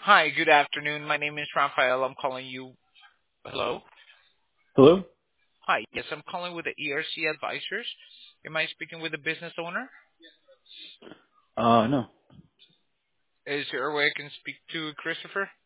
Hi, good afternoon. My name is Rafael. I'm calling you. Hello? Hello? Hi. Yes, I'm calling with the ERC Advisors. Am I speaking with the business owner? No. Is there a way I can speak to Christopher?